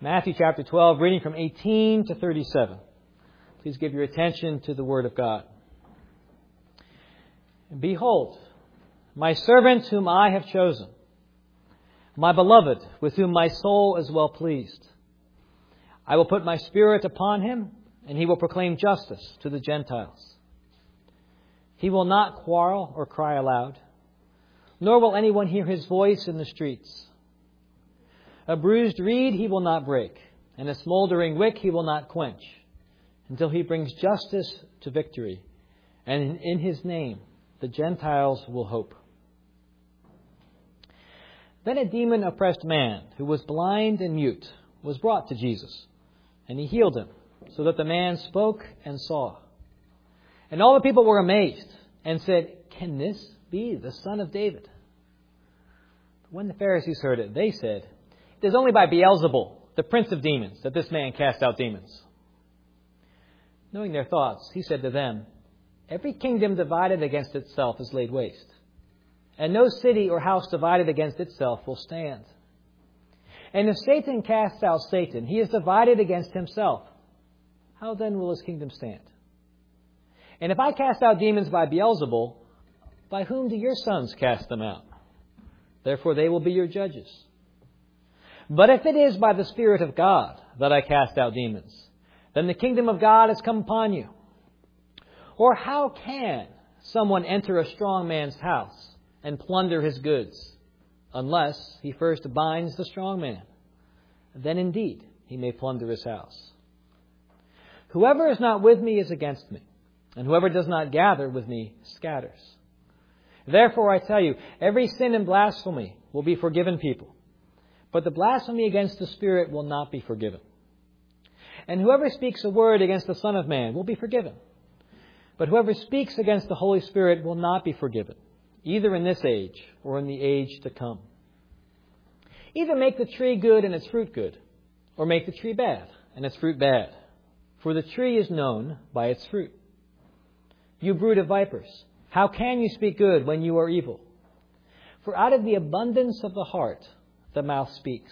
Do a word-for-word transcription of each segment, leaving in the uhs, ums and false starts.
Matthew chapter twelve, reading from eighteen to thirty-seven. Please give your attention to the Word of God. Behold, my servant whom I have chosen, my beloved, with whom my soul is well pleased. I will put my Spirit upon him, and he will proclaim justice to the Gentiles. He will not quarrel or cry aloud, nor will anyone hear his voice in the streets. A bruised reed he will not break, and a smoldering wick he will not quench, until he brings justice to victory, and in his name the Gentiles will hope. Then a demon-oppressed man, who was blind and mute, was brought to Jesus, and he healed him, so that the man spoke and saw. And all the people were amazed, and said, "Can this be the Son of David?" But when the Pharisees heard it, they said, "It is only by Beelzebul, the prince of demons, that this man casts out demons." Knowing their thoughts, he said to them, "Every kingdom divided against itself is laid waste, and no city or house divided against itself will stand. And if Satan casts out Satan, he is divided against himself. How then will his kingdom stand? And if I cast out demons by Beelzebul, by whom do your sons cast them out? Therefore they will be your judges. But if it is by the Spirit of God that I cast out demons, then the kingdom of God has come upon you. Or how can someone enter a strong man's house and plunder his goods, unless he first binds the strong man? Then indeed he may plunder his house. Whoever is not with me is against me, and whoever does not gather with me scatters. Therefore I tell you, every sin and blasphemy will be forgiven people, but the blasphemy against the Spirit will not be forgiven. And whoever speaks a word against the Son of Man will be forgiven, but whoever speaks against the Holy Spirit will not be forgiven, either in this age or in the age to come. Either make the tree good and its fruit good, or make the tree bad and its fruit bad. For the tree is known by its fruit. You brood of vipers, how can you speak good when you are evil? For out of the abundance of the heart, the mouth speaks.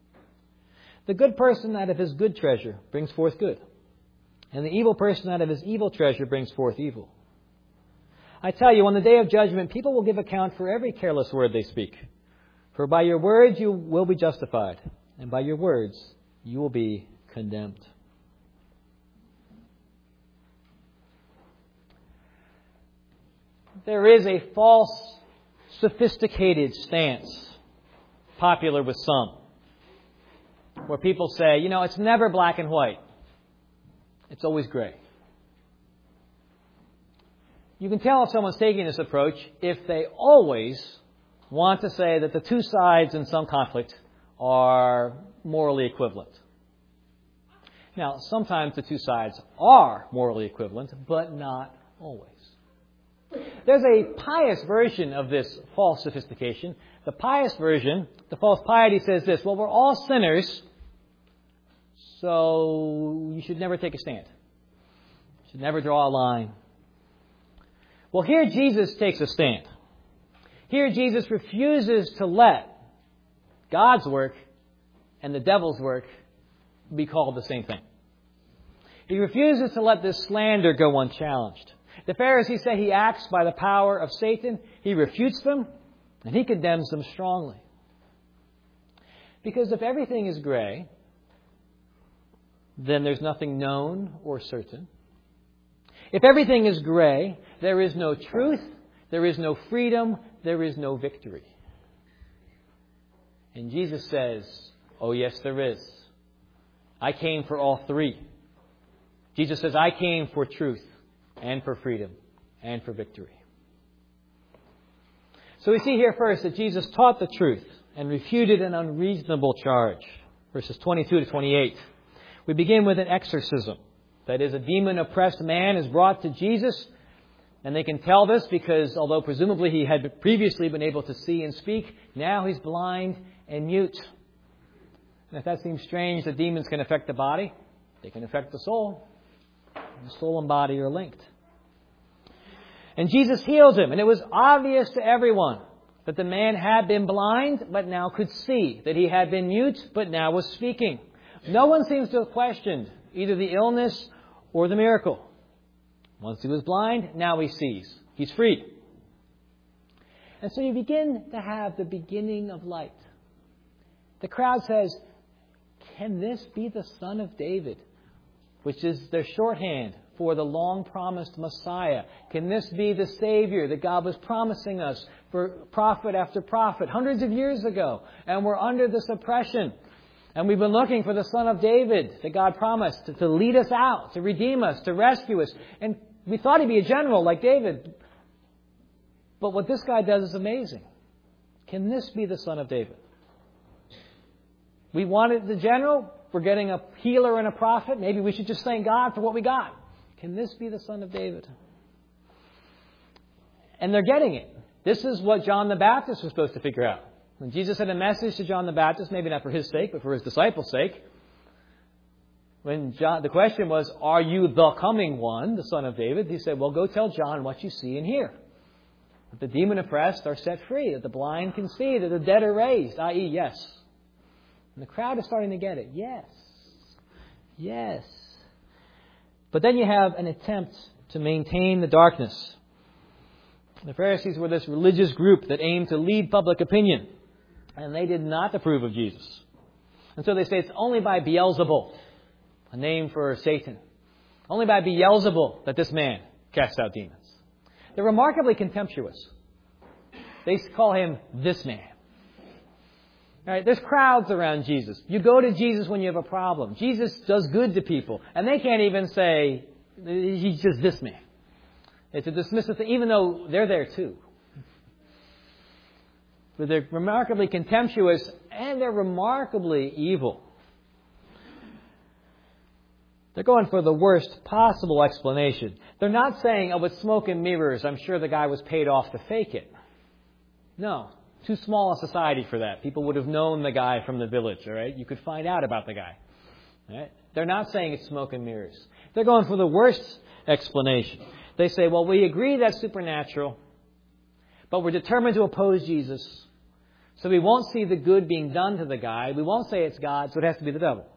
The good person out of his good treasure brings forth good, and the evil person out of his evil treasure brings forth evil. I tell you, on the day of judgment, people will give account for every careless word they speak. For by your words you will be justified, and by your words you will be condemned. There is a false, sophisticated stance popular with some, where people say, you know, it's never black and white. It's always gray. You can tell if someone's taking this approach if they always want to say that the two sides in some conflict are morally equivalent. Now, sometimes the two sides are morally equivalent, but not always. There's a pious version of this false sophistication. The pious version, the false piety, says this: well, we're all sinners, so you should never take a stand. You should never draw a line. Well, here Jesus takes a stand. Here Jesus refuses to let God's work and the devil's work be called the same thing. He refuses to let this slander go unchallenged. The Pharisees say he acts by the power of Satan. He refutes them, and he condemns them strongly. Because if everything is gray, then there's nothing known or certain. If everything is gray, there is no truth, there is no freedom, there is no victory. And Jesus says, oh yes, there is. I came for all three. Jesus says, I came for truth and for freedom and for victory. So we see here first that Jesus taught the truth and refuted an unreasonable charge. Verses twenty-two to twenty-eight. We begin with an exorcism. That is, a demon-oppressed man is brought to Jesus. And they can tell this because although presumably he had previously been able to see and speak, now he's blind and mute. And if that seems strange that demons can affect the body, they can affect the soul. The soul and body are linked. And Jesus healed him. And it was obvious to everyone that the man had been blind, but now could see. That he had been mute, but now was speaking. No one seems to have questioned either the illness or the miracle. Once he was blind, now he sees. He's freed. And so you begin to have the beginning of light. The crowd says, "Can this be the Son of David?" Which is their shorthand for the long-promised Messiah. Can this be the Savior that God was promising us for prophet after prophet hundreds of years ago? And we're under this oppression. And we've been looking for the Son of David that God promised to, to lead us out, to redeem us, to rescue us. And we thought he'd be a general like David. But what this guy does is amazing. Can this be the Son of David? We wanted the general. We're getting a healer and a prophet. Maybe we should just thank God for what we got. Can this be the Son of David? And they're getting it. This is what John the Baptist was supposed to figure out. When Jesus had a message to John the Baptist, maybe not for his sake, but for his disciples' sake, when John, the question was, "Are you the coming one, the Son of David?" He said, "Well, go tell John what you see and hear. That the demon-oppressed are set free, that the blind can see, that the dead are raised," that is, yes. And the crowd is starting to get it. Yes. Yes. But then you have an attempt to maintain the darkness. The Pharisees were this religious group that aimed to lead public opinion. And they did not approve of Jesus. And so they say it's only by Beelzebul, a name for Satan. Only by Beelzebul that this man casts out demons. They're remarkably contemptuous. They call him this man. All right, there's crowds around Jesus. You go to Jesus when you have a problem. Jesus does good to people. And they can't even say, he's just this man. It's a dismissive thing, even though they're there too. But they're remarkably contemptuous and they're remarkably evil. They're going for the worst possible explanation. They're not saying, "Oh, it's smoke and mirrors. I'm sure the guy was paid off to fake it." No. Too small a society for that. People would have known the guy from the village, all right? You could find out about the guy. All right? They're not saying it's smoke and mirrors. They're going for the worst explanation. They say, "Well, we agree that's supernatural, but we're determined to oppose Jesus. So we won't see the good being done to the guy. We won't say it's God, so it has to be the devil."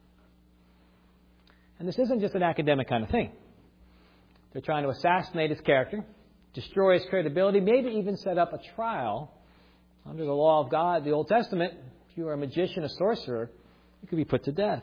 And this isn't just an academic kind of thing. They're trying to assassinate his character, destroy his credibility, maybe even set up a trial. Under the law of God, the Old Testament, if you are a magician, a sorcerer, you could be put to death.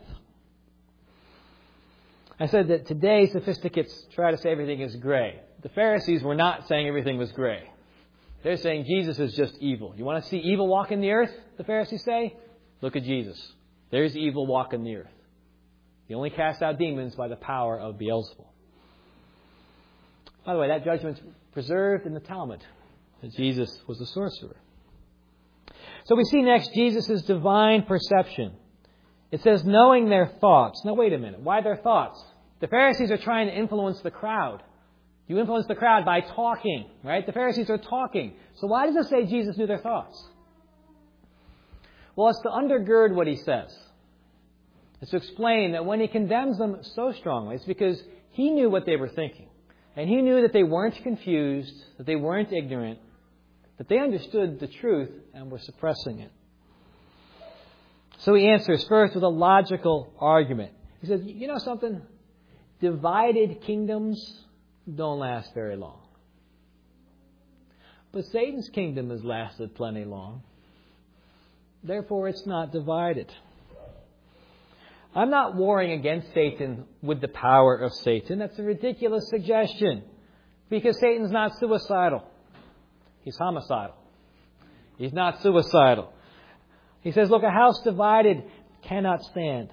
I said that today sophisticates try to say everything is gray. The Pharisees were not saying everything was gray. They're saying Jesus is just evil. You want to see evil walk in the earth, the Pharisees say? Look at Jesus. There's evil walk in the earth. He only casts out demons by the power of Beelzebul. By the way, that judgment's preserved in the Talmud, that Jesus was a sorcerer. So we see next Jesus' divine perception. It says, knowing their thoughts. Now wait a minute. Why their thoughts? The Pharisees are trying to influence the crowd. You influence the crowd by talking, right? The Pharisees are talking. So why does it say Jesus knew their thoughts? Well, it's to undergird what he says. It's to explain that when he condemns them so strongly, it's because he knew what they were thinking. And he knew that they weren't confused, that they weren't ignorant, that they understood the truth and were suppressing it. So he answers first with a logical argument. He says, you know something? Divided kingdoms don't last very long. But Satan's kingdom has lasted plenty long. Therefore, it's not divided. I'm not warring against Satan with the power of Satan. That's a ridiculous suggestion. Because Satan's not suicidal. He's homicidal. He's not suicidal. He says, look, a house divided cannot stand.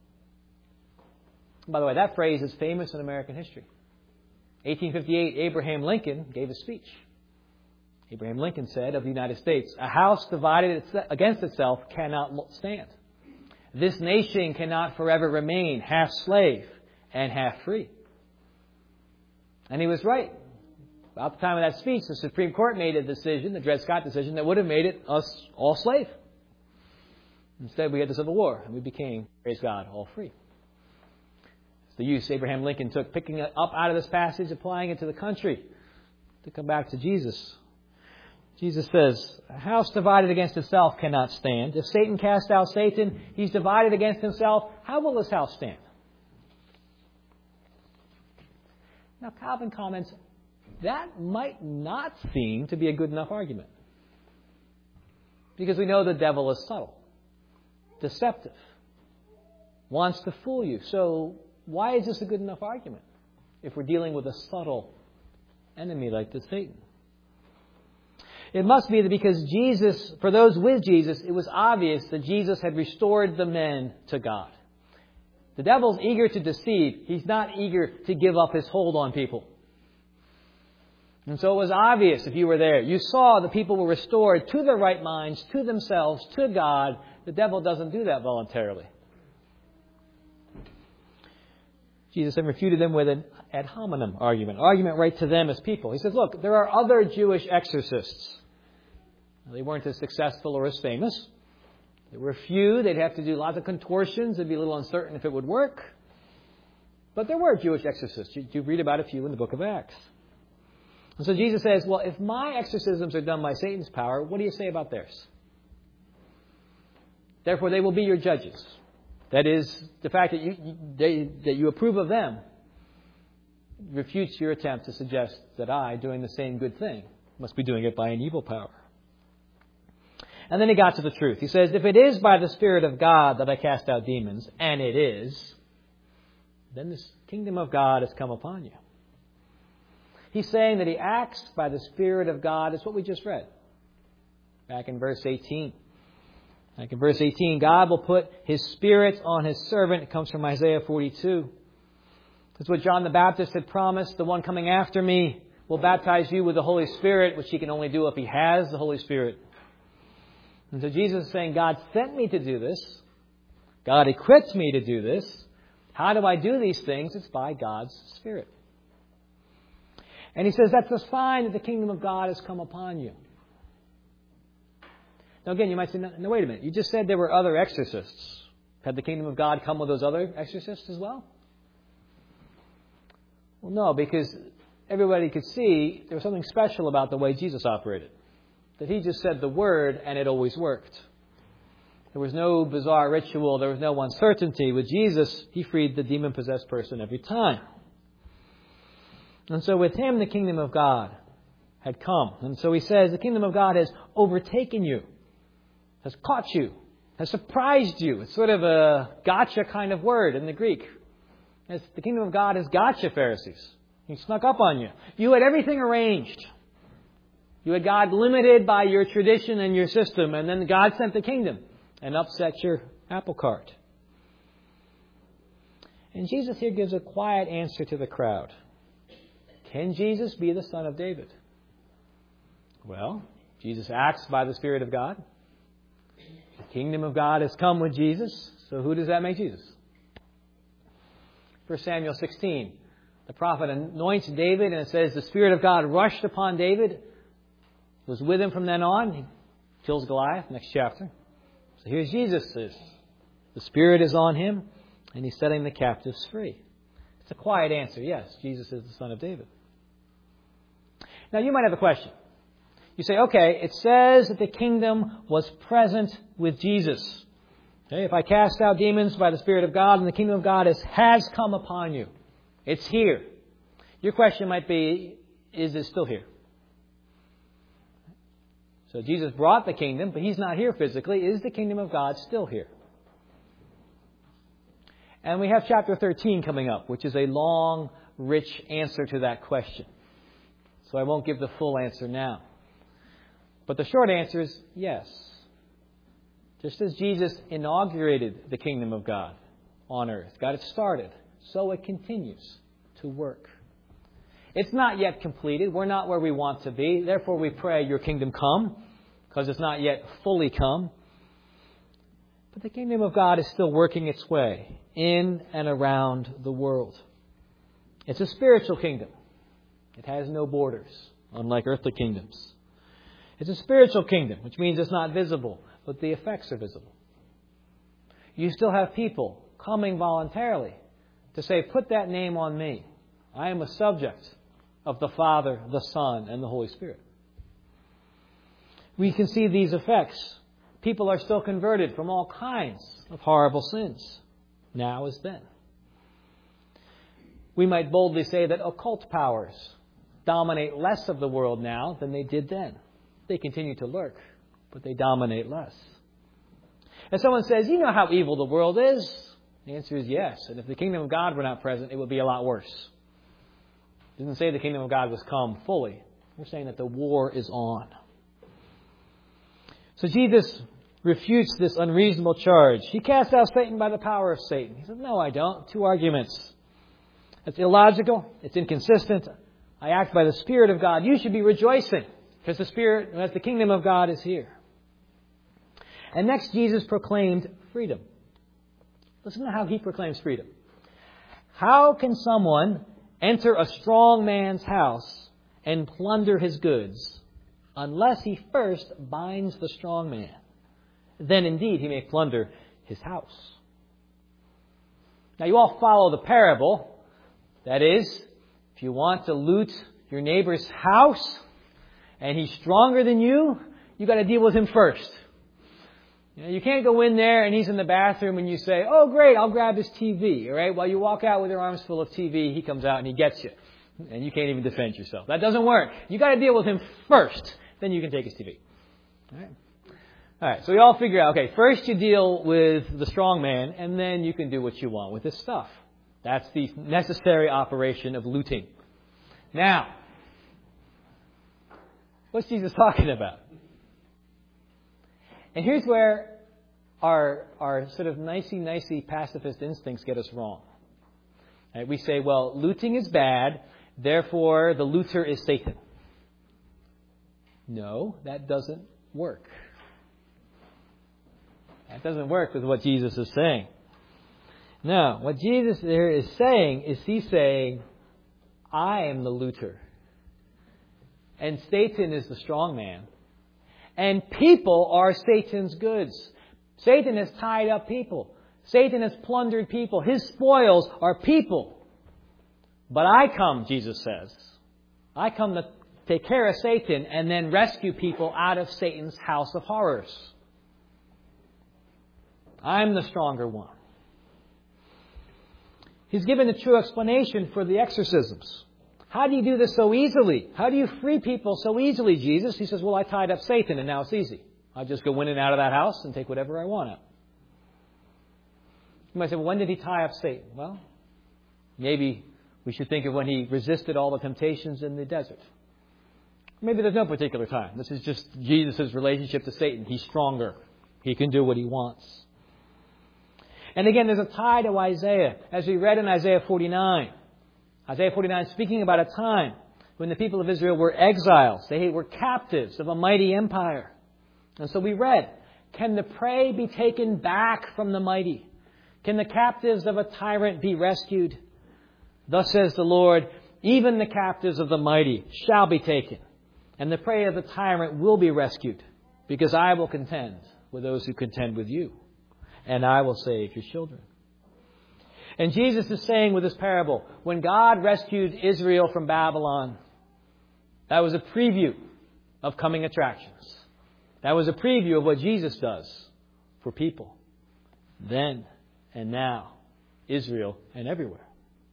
By the way, that phrase is famous in American history. eighteen fifty-eight, Abraham Lincoln gave a speech. Abraham Lincoln said of the United States, a house divided against itself cannot stand. This nation cannot forever remain half slave and half free. And he was right. About the time of that speech, the Supreme Court made a decision, the Dred Scott decision, that would have made it us all slave. Instead, we had the Civil War, and we became, praise God, all free. It's the use Abraham Lincoln took, picking it up out of this passage, applying it to the country, to come back to Jesus. Jesus says, a house divided against itself cannot stand. If Satan cast out Satan, he's divided against himself. How will his house stand? Now, Calvin comments, that might not seem to be a good enough argument. Because we know the devil is subtle, deceptive, wants to fool you. So why is this a good enough argument if we're dealing with a subtle enemy like the Satan? It must be that because Jesus, for those with Jesus, it was obvious that Jesus had restored the men to God. The devil's eager to deceive. He's not eager to give up his hold on people. And so it was obvious if you were there. You saw the people were restored to their right minds, to themselves, to God. The devil doesn't do that voluntarily. Jesus then refuted them with an ad hominem argument, argument right to them as people. He says, look, there are other Jewish exorcists. They weren't as successful or as famous. There were few. They'd have to do lots of contortions. It'd be a little uncertain if it would work. But there were Jewish exorcists. You, you read about a few in the book of Acts. And so Jesus says, well, if my exorcisms are done by Satan's power, what do you say about theirs? Therefore, they will be your judges. That is, the fact that you, you, they, that you approve of them refutes your attempt to suggest that I, doing the same good thing, must be doing it by an evil power. And then he got to the truth. He says, if it is by the Spirit of God that I cast out demons, and it is, then the kingdom of God has come upon you. He's saying that he acts by the Spirit of God. It's what we just read. Back in verse eighteen. Back in verse eighteen, God will put His Spirit on His servant. It comes from Isaiah forty-two. That's what John the Baptist had promised. The one coming after me will baptize you with the Holy Spirit, which he can only do if he has the Holy Spirit. And so Jesus is saying, God sent me to do this. God equipped me to do this. How do I do these things? It's by God's Spirit. And he says that's a sign that the kingdom of God has come upon you. Now again, you might say, no, no, wait a minute. You just said there were other exorcists. Had the kingdom of God come with those other exorcists as well? Well, no, because everybody could see there was something special about the way Jesus operated. That he just said the word and it always worked. There was no bizarre ritual. There was no uncertainty. With Jesus, he freed the demon-possessed person every time. And so with him, the kingdom of God had come. And so he says the kingdom of God has overtaken you, has caught you, has surprised you. It's sort of a gotcha kind of word in the Greek. It's the kingdom of God has got you, Pharisees. He snuck up on you. You had everything arranged. You had God limited by your tradition and your system, and then God sent the kingdom and upset your apple cart. And Jesus here gives a quiet answer to the crowd. Can Jesus be the Son of David? Well, Jesus acts by the Spirit of God. The kingdom of God has come with Jesus. So who does that make Jesus? First Samuel sixteen. The prophet anoints David, and it says the Spirit of God rushed upon David. Was with him from then on. He kills Goliath, next chapter. So here's Jesus. The Spirit is on him, and he's setting the captives free. It's a quiet answer. Yes, Jesus is the Son of David. Now, you might have a question. You say, okay, it says that the kingdom was present with Jesus. Okay, if I cast out demons by the Spirit of God, and the kingdom of God is, has come upon you. It's here. Your question might be, is it still here? So Jesus brought the kingdom, but He's not here physically. Is the kingdom of God still here? And we have chapter thirteen coming up, which is a long, rich answer to that question. So I won't give the full answer now. But the short answer is yes. Just as Jesus inaugurated the kingdom of God on earth, got it started, so it continues to work. It's not yet completed. We're not where we want to be. Therefore, we pray, your kingdom come, because it's not yet fully come. But the kingdom of God is still working its way in and around the world. It's a spiritual kingdom. It has no borders, unlike earthly kingdoms. It's a spiritual kingdom, which means it's not visible, but the effects are visible. You still have people coming voluntarily to say, put that name on me. I am a subject of the Father, the Son, and the Holy Spirit. we can see these effects. People are still converted from all kinds of horrible sins, now as then. We might boldly say that occult powers dominate less of the world now than they did then. They continue to lurk, but they dominate less. And someone says, you know how evil the world is? The answer is yes. And if the kingdom of God were not present, it would be a lot worse. It doesn't say the kingdom of God was come fully. We're saying that the war is on. So Jesus refutes this unreasonable charge. He casts out Satan by the power of Satan. He says, no, I don't. Two arguments. It's illogical. It's inconsistent. I act by the Spirit of God. You should be rejoicing because the Spirit, as the kingdom of God is here. And next, Jesus proclaimed freedom. Listen to how he proclaims freedom. How can someone enter a strong man's house and plunder his goods unless he first binds the strong man? Then indeed he may plunder his house. Now you all follow the parable. That is, if you want to loot your neighbor's house and he's stronger than you, you got to deal with him first. You know, you can't go in there and he's in the bathroom and you say, oh great, I'll grab his T V. All right? While you walk out with your arms full of T V, he comes out and he gets you. And you can't even defend yourself. That doesn't work. You got to deal with him first. Then you can take his T V. All right? All right. So we all figure out, okay, first you deal with the strong man and then you can do what you want with his stuff. That's the necessary operation of looting. Now, what's Jesus talking about? And here's where our our sort of nicey-nicey pacifist instincts get us wrong. Right? We say, well, looting is bad, therefore the looter is Satan. No, that doesn't work. That doesn't work with what Jesus is saying. No, what Jesus there is saying is he's saying, I am the looter. And Satan is the strong man. And people are Satan's goods. Satan has tied up people. Satan has plundered people. His spoils are people. But I come, Jesus says, I come to take care of Satan and then rescue people out of Satan's house of horrors. I'm the stronger one. He's given a true explanation for the exorcisms. How do you do this so easily? How do you free people so easily, Jesus? He says, well, I tied up Satan and now it's easy. I just go in and out of that house and take whatever I want out. You might say, well, when did he tie up Satan? Well, maybe we should think of when he resisted all the temptations in the desert. Maybe there's no particular time. This is just Jesus' relationship to Satan. He's stronger. He can do what he wants. And again, there's a tie to Isaiah, as we read in Isaiah forty-nine. Isaiah forty-nine speaking about a time when the people of Israel were exiles. They were captives of a mighty empire. And so we read, can the prey be taken back from the mighty? Can the captives of a tyrant be rescued? Thus says the Lord, even the captives of the mighty shall be taken, and the prey of the tyrant will be rescued, because I will contend with those who contend with you, and I will save your children. And Jesus is saying with this parable, when God rescued Israel from Babylon, that was a preview of coming attractions. That was a preview of what Jesus does for people. Then and now, Israel and everywhere.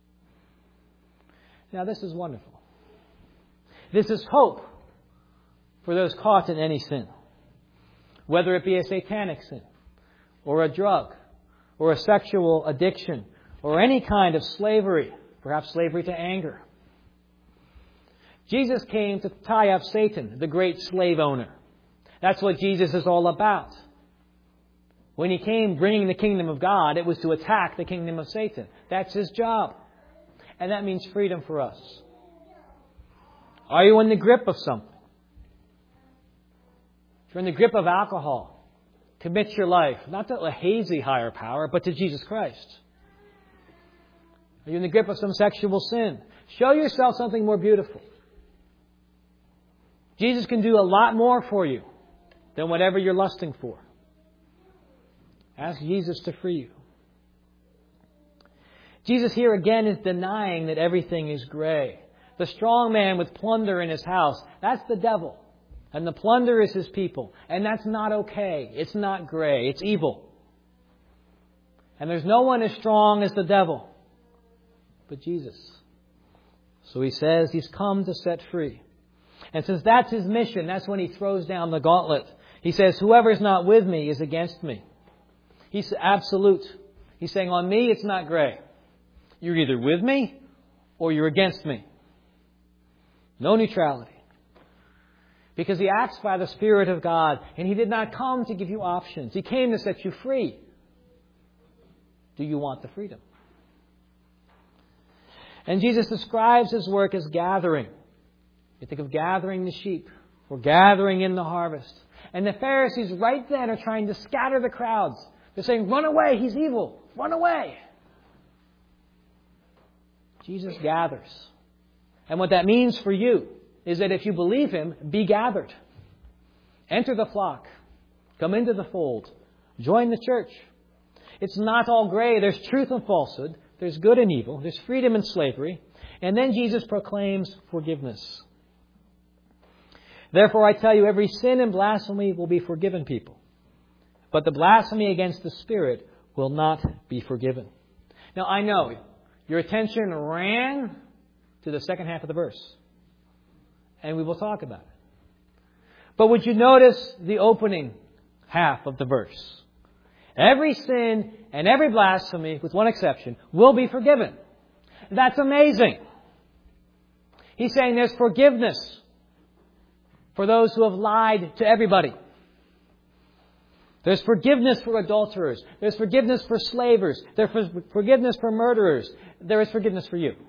Now this is wonderful. This is hope for those caught in any sin. Whether it be a satanic sin, or a drug, or a sexual addiction, or any kind of slavery, perhaps slavery to anger. Jesus came to tie up Satan, the great slave owner. That's what Jesus is all about. When he came bringing the kingdom of God, it was to attack the kingdom of Satan. That's his job. And that means freedom for us. Are you in the grip of something? If you're in the grip of alcohol, commit your life, not to a hazy higher power, but to Jesus Christ. Are you in the grip of some sexual sin? Show yourself something more beautiful. Jesus can do a lot more for you than whatever you're lusting for. Ask Jesus to free you. Jesus here again is denying that everything is gray. The strong man with plunder in his house, that's the devil. And the plunder is his people. And that's not okay. It's not gray. It's evil. And there's no one as strong as the devil but Jesus. So he says he's come to set free. And since that's his mission, that's when he throws down the gauntlet. He says, whoever's not with me is against me. He's absolute. He's saying, on me, it's not gray. You're either with me or you're against me. No neutrality. Because he acts by the Spirit of God, and he did not come to give you options. He came to set you free. Do you want the freedom? And Jesus describes his work as gathering. You think of gathering the sheep or gathering in the harvest. And the Pharisees right then are trying to scatter the crowds. They're saying, run away, he's evil. Run away. Jesus gathers. And what that means for you is that if you believe him, be gathered. Enter the flock. Come into the fold. Join the church. It's not all gray. There's truth and falsehood. There's good and evil. There's freedom and slavery. And then Jesus proclaims forgiveness. Therefore, I tell you, every sin and blasphemy will be forgiven people. But the blasphemy against the Spirit will not be forgiven. Now, I know your attention ran to the second half of the verse. And we will talk about it. But would you notice the opening half of the verse? Every sin and every blasphemy, with one exception, will be forgiven. That's amazing. He's saying there's forgiveness for those who have lied to everybody. There's forgiveness for adulterers. There's forgiveness for slavers. There's forgiveness for murderers. There is forgiveness for you.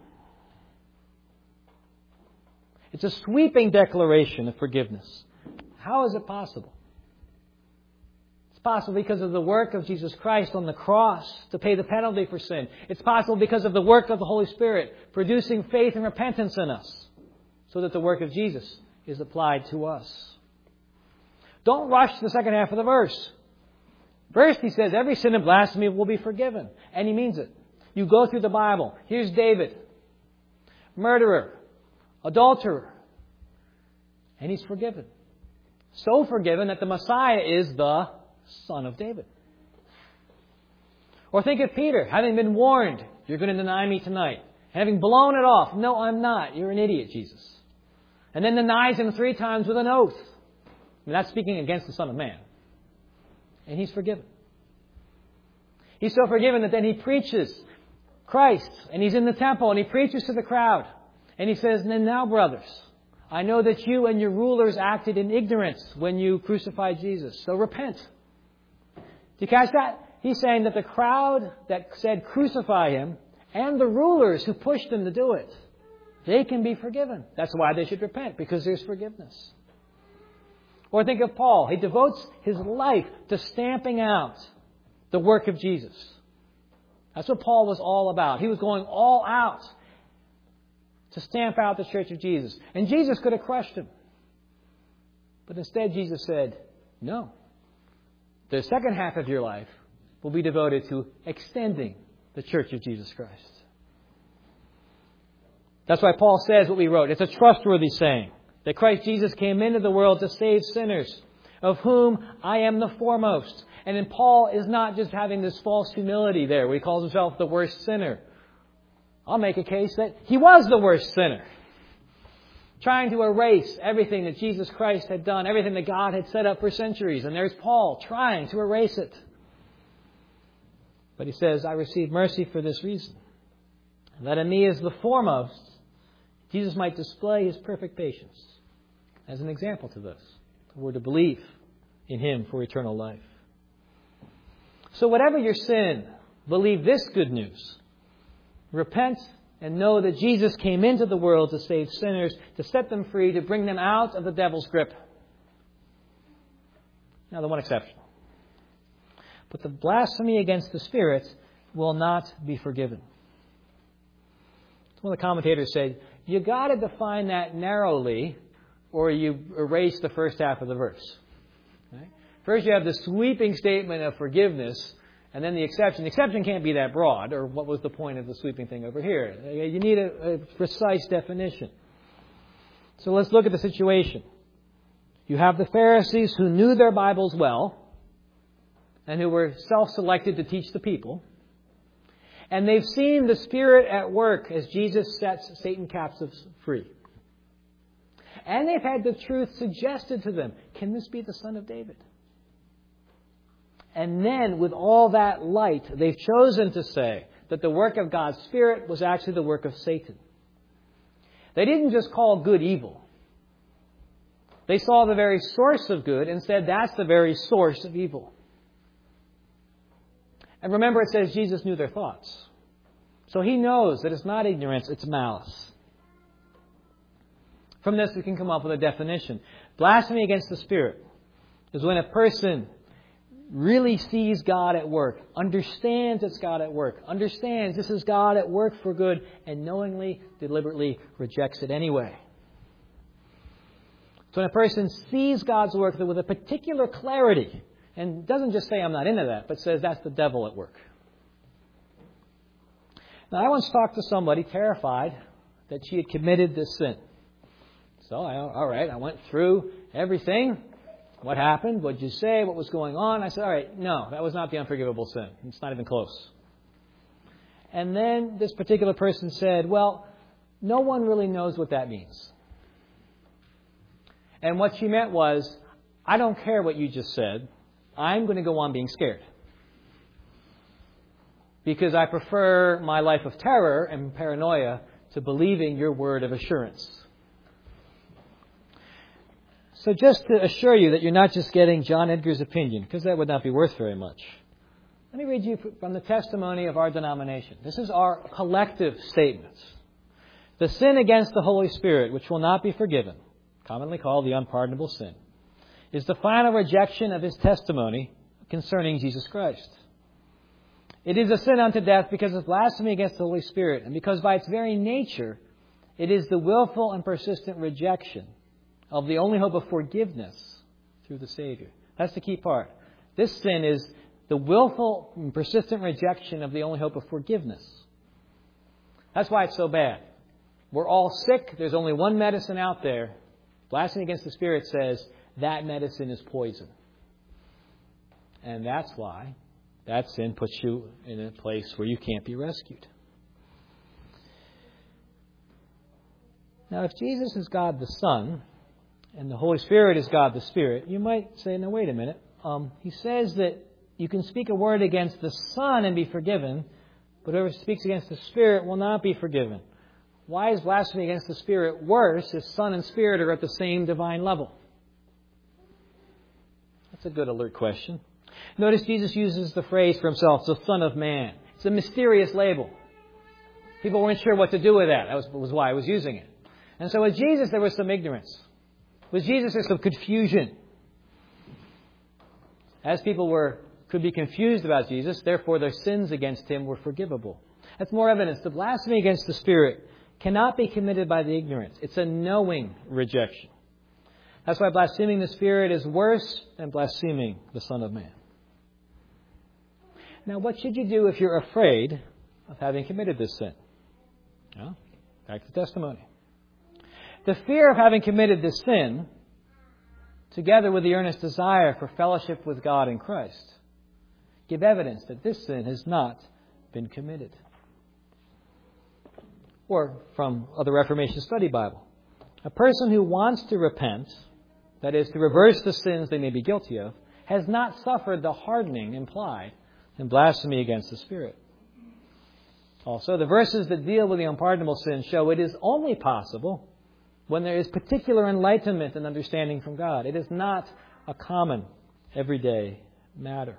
It's a sweeping declaration of forgiveness. How is it possible? It's possible because of the work of Jesus Christ on the cross to pay the penalty for sin. It's possible because of the work of the Holy Spirit producing faith and repentance in us so that the work of Jesus is applied to us. Don't rush to the second half of the verse. First, he says, every sin and blasphemy will be forgiven. And he means it. You go through the Bible. Here's David. Murderer. Adulterer. And he's forgiven. So forgiven that the Messiah is the Son of David. Or think of Peter, having been warned, you're going to deny me tonight. And having blown it off. No, I'm not. You're an idiot, Jesus. And then denies him three times with an oath. I mean, that's speaking against the Son of Man. And he's forgiven. He's so forgiven that then he preaches Christ. And he's in the temple and he preaches to the crowd. And he says, and now, brothers, I know that you and your rulers acted in ignorance when you crucified Jesus. So repent. Do you catch that? He's saying that the crowd that said crucify him and the rulers who pushed him to do it, they can be forgiven. That's why they should repent, because there's forgiveness. Or think of Paul. He devotes his life to stamping out the work of Jesus. That's what Paul was all about. He was going all out to stamp out the church of Jesus. And Jesus could have crushed him. But instead Jesus said, no. The second half of your life will be devoted to extending the church of Jesus Christ. That's why Paul says what we wrote. It's a trustworthy saying that Christ Jesus came into the world to save sinners, of whom I am the foremost. And then Paul is not just having this false humility there where he calls himself the worst sinner. I'll make a case that he was the worst sinner. Trying to erase everything that Jesus Christ had done, everything that God had set up for centuries. And there's Paul trying to erase it. But he says, I received mercy for this reason. That in me as the foremost, Jesus might display his perfect patience as an example to this. We're to believe in him for eternal life. So whatever your sin, believe this good news. Repent and know that Jesus came into the world to save sinners, to set them free, to bring them out of the devil's grip. Now, the one exception. But the blasphemy against the Spirit will not be forgiven. One of the commentators said, you got to define that narrowly, or you erase the first half of the verse. Right? First, you have the sweeping statement of forgiveness, and then the exception. The exception can't be that broad, or what was the point of the sweeping thing over here? You need a, a precise definition. So let's look at the situation. You have the Pharisees who knew their Bibles well and who were self-selected to teach the people. And they've seen the Spirit at work as Jesus sets Satan captives free. And they've had the truth suggested to them. Can this be the Son of David? And then, with all that light, they've chosen to say that the work of God's Spirit was actually the work of Satan. They didn't just call good evil. They saw the very source of good and said that's the very source of evil. And remember, it says Jesus knew their thoughts. So He knows that it's not ignorance, it's malice. From this, we can come up with a definition. Blasphemy against the Spirit is when a person really sees God at work, understands it's God at work, understands this is God at work for good, and knowingly, deliberately rejects it anyway. So when a person sees God's work with a particular clarity, and doesn't just say, I'm not into that, but says that's the devil at work. Now, I once talked to somebody terrified that she had committed this sin. So, I, all right, I went through everything. What happened? What did you say? What was going on? I said, all right, no, that was not the unforgivable sin. It's not even close. And then this particular person said, well, no one really knows what that means. And what she meant was, I don't care what you just said. I'm going to go on being scared. Because I prefer my life of terror and paranoia to believing your word of assurance. So just to assure you that you're not just getting John Edgar's opinion, because that would not be worth very much, let me read you from the testimony of our denomination. This is our collective statements. The sin against the Holy Spirit, which will not be forgiven, commonly called the unpardonable sin, is the final rejection of His testimony concerning Jesus Christ. It is a sin unto death because of blasphemy against the Holy Spirit, and because by its very nature, it is the willful and persistent rejection of the only hope of forgiveness through the Savior. That's the key part. This sin is the willful and persistent rejection of the only hope of forgiveness. That's why it's so bad. We're all sick. There's only one medicine out there. Blasphemy against the Spirit says that medicine is poison. And that's why that sin puts you in a place where you can't be rescued. Now, if Jesus is God the Son, and the Holy Spirit is God the Spirit, you might say, no, wait a minute. Um, he says that you can speak a word against the Son and be forgiven, but whoever speaks against the Spirit will not be forgiven. Why is blasphemy against the Spirit worse if Son and Spirit are at the same divine level? That's a good alert question. Notice Jesus uses the phrase for Himself, the Son of Man. It's a mysterious label. People weren't sure what to do with that. That was, was why I was using it. And so with Jesus, there was some ignorance. With Jesus, there's some confusion. As people were could be confused about Jesus, therefore their sins against Him were forgivable. That's more evidence. The blasphemy against the Spirit cannot be committed by the ignorant. It's a knowing rejection. That's why blaspheming the Spirit is worse than blaspheming the Son of Man. Now, what should you do if you're afraid of having committed this sin? Well, back to testimony. The fear of having committed this sin, together with the earnest desire for fellowship with God in Christ, give evidence that this sin has not been committed. Or from other Reformation Study Bible, a person who wants to repent, that is, to reverse the sins they may be guilty of, has not suffered the hardening implied in blasphemy against the Spirit. Also, the verses that deal with the unpardonable sin show it is only possible when there is particular enlightenment and understanding from God. It is not a common, everyday matter.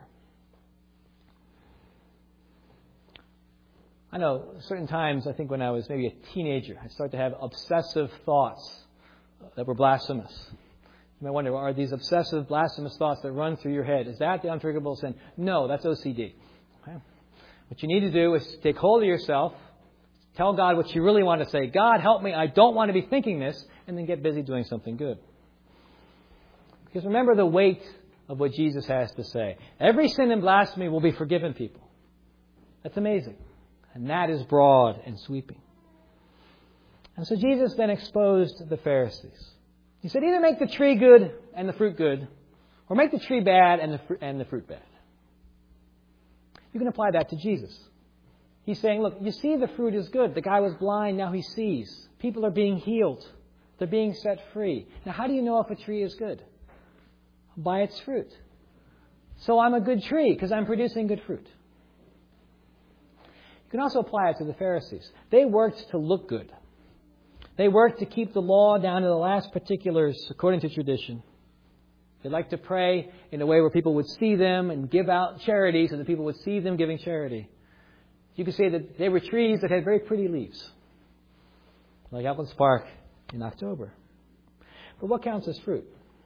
I know certain times, I think when I was maybe a teenager, I started to have obsessive thoughts that were blasphemous. You might wonder, are these obsessive, blasphemous thoughts that run through your head, is that the unforgivable sin? No, that's O C D. Okay? What you need to do is take hold of yourself, tell God what you really want to say. God, help me, I don't want to be thinking this, and then get busy doing something good. Because remember the weight of what Jesus has to say. Every sin and blasphemy will be forgiven, people. That's amazing. And that is broad and sweeping. And so Jesus then exposed the Pharisees. He said, either make the tree good and the fruit good, or make the tree bad and the, fr- and the fruit bad. You can apply that to Jesus. He's saying, look, you see the fruit is good. The guy was blind, now he sees. People are being healed. They're being set free. Now, how do you know if a tree is good? By its fruit. So I'm a good tree because I'm producing good fruit. You can also apply it to the Pharisees. They worked to look good. They worked to keep the law down to the last particulars according to tradition. They liked to pray in a way where people would see them and give out charity so that people would see them giving charity. You could say that they were trees that had very pretty leaves, like Uplands Park in October. But what counts as fruit?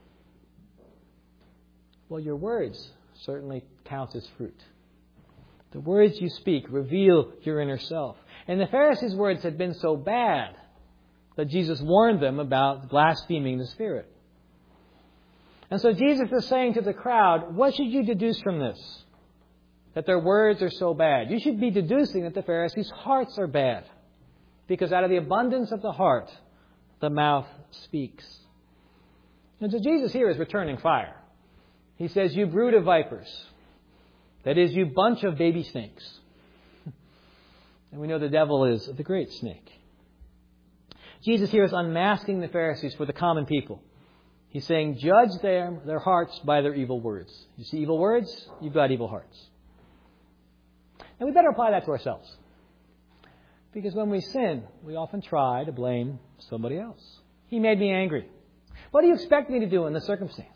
Well, your words certainly count as fruit. The words you speak reveal your inner self. And the Pharisees' words had been so bad that Jesus warned them about blaspheming the Spirit. And so Jesus is saying to the crowd, what should you deduce from this? That their words are so bad. You should be deducing that the Pharisees' hearts are bad. Because out of the abundance of the heart, the mouth speaks. And so Jesus here is returning fire. He says, you brood of vipers. That is, you bunch of baby snakes. And we know the devil is the great snake. Jesus here is unmasking the Pharisees for the common people. He's saying, judge their, their hearts by their evil words. You see evil words, you've got evil hearts. And we better apply that to ourselves. Because when we sin, we often try to blame somebody else. He made me angry. What do you expect me to do in this circumstance?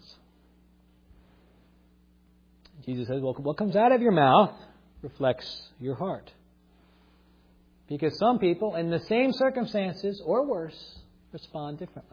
Jesus says, well, what comes out of your mouth reflects your heart. Because some people, in the same circumstances or worse, respond differently.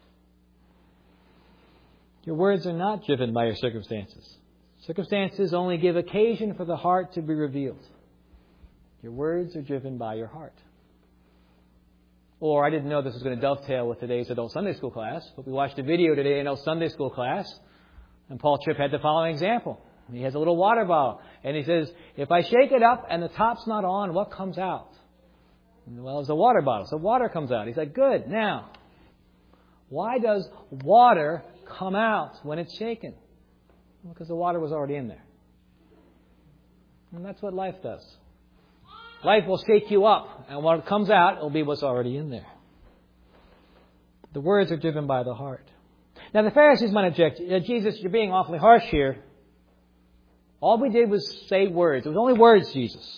Your words are not driven by your circumstances. Circumstances only give occasion for the heart to be revealed. Your words are driven by your heart. Or, I didn't know this was going to dovetail with today's adult Sunday school class, but we watched a video today in adult Sunday school class, and Paul Tripp had the following example. He has a little water bottle, and he says, if I shake it up and the top's not on, what comes out? Well, it's a water bottle, so water comes out. He's like, good. Now, why does water come out when it's shaken? Well, because the water was already in there. And that's what life does. Life will shake you up, and what comes out will be what's already in there. The words are driven by the heart. Now, the Pharisees might object, Jesus, you're being awfully harsh here. All we did was say words. It was only words, Jesus.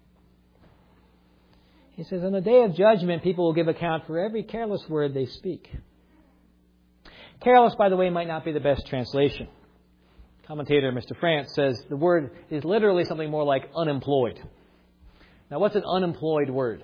He says, on the day of judgment, people will give account for every careless word they speak. Careless, by the way, might not be the best translation. Commentator Mister France says the word is literally something more like unemployed. Now, what's an unemployed word?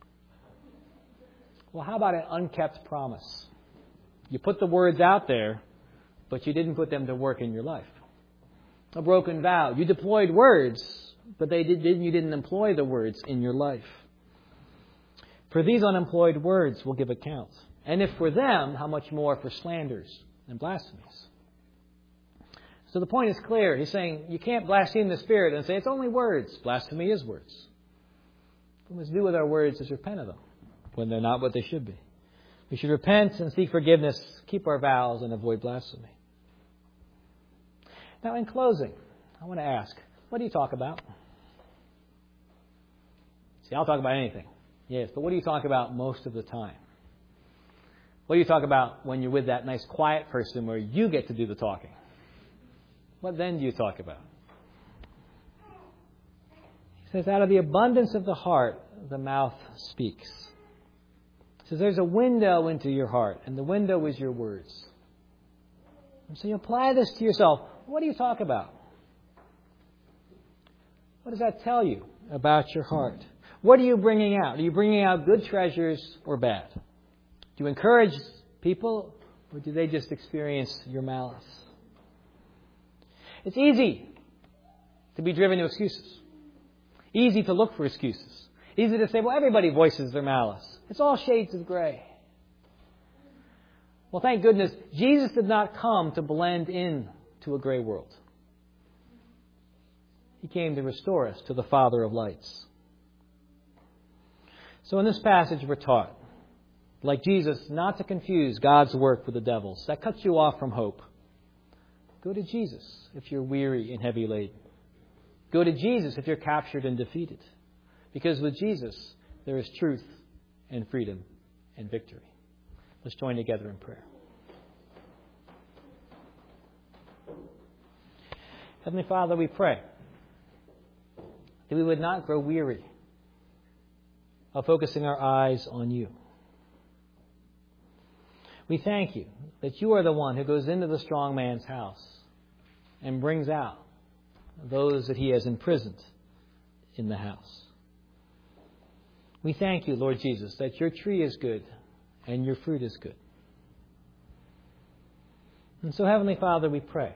Well, how about an unkept promise? You put the words out there, but you didn't put them to work in your life. A broken vow. You deployed words, but they did, you didn't employ the words in your life. For these unemployed words will give account. And if for them, how much more for slanders and blasphemies? So the point is clear. He's saying you can't blaspheme the Spirit and say it's only words. Blasphemy is words. What we must do with our words is repent of them when they're not what they should be. We should repent and seek forgiveness, keep our vows, and avoid blasphemy. Now, in closing, I want to ask, what do you talk about? See, I'll talk about anything. Yes, but what do you talk about most of the time? What do you talk about when you're with that nice quiet person where you get to do the talking? What then do you talk about? He says, out of the abundance of the heart, the mouth speaks. He says, there's a window into your heart, and the window is your words. And so you apply this to yourself. What do you talk about? What does that tell you about your heart? What are you bringing out? Are you bringing out good treasures or bad? Do you encourage people, or do they just experience your malice? It's easy to be driven to excuses. Easy to look for excuses. Easy to say, well, everybody voices their malice. It's all shades of gray. Well, thank goodness, Jesus did not come to blend in to a gray world. He came to restore us to the Father of lights. So in this passage we're taught, like Jesus, not to confuse God's work with the devil's. That cuts you off from hope. Go to Jesus if you're weary and heavy laden. Go to Jesus if you're captured and defeated. Because with Jesus, there is truth and freedom and victory. Let's join together in prayer. Heavenly Father, we pray that we would not grow weary of focusing our eyes on you. We thank you that you are the one who goes into the strong man's house and brings out those that he has imprisoned in the house. We thank you, Lord Jesus, that your tree is good and your fruit is good. And so, Heavenly Father, we pray.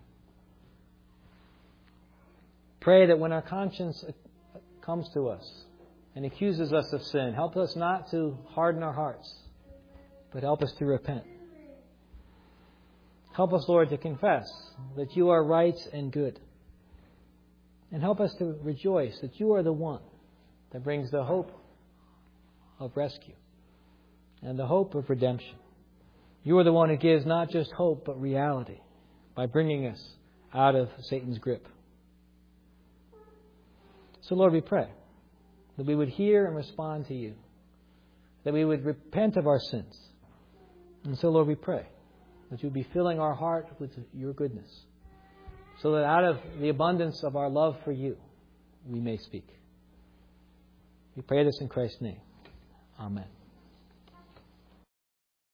Pray that when our conscience comes to us and accuses us of sin, help us not to harden our hearts, but help us to repent. Help us, Lord, to confess that you are right and good. And help us to rejoice that you are the one that brings the hope of rescue and the hope of redemption. You are the one who gives not just hope, but reality by bringing us out of Satan's grip. So, Lord, we pray that we would hear and respond to you, that we would repent of our sins. And so, Lord, we pray that you would be filling our heart with your goodness, so that out of the abundance of our love for you, we may speak. We pray this in Christ's name. Amen.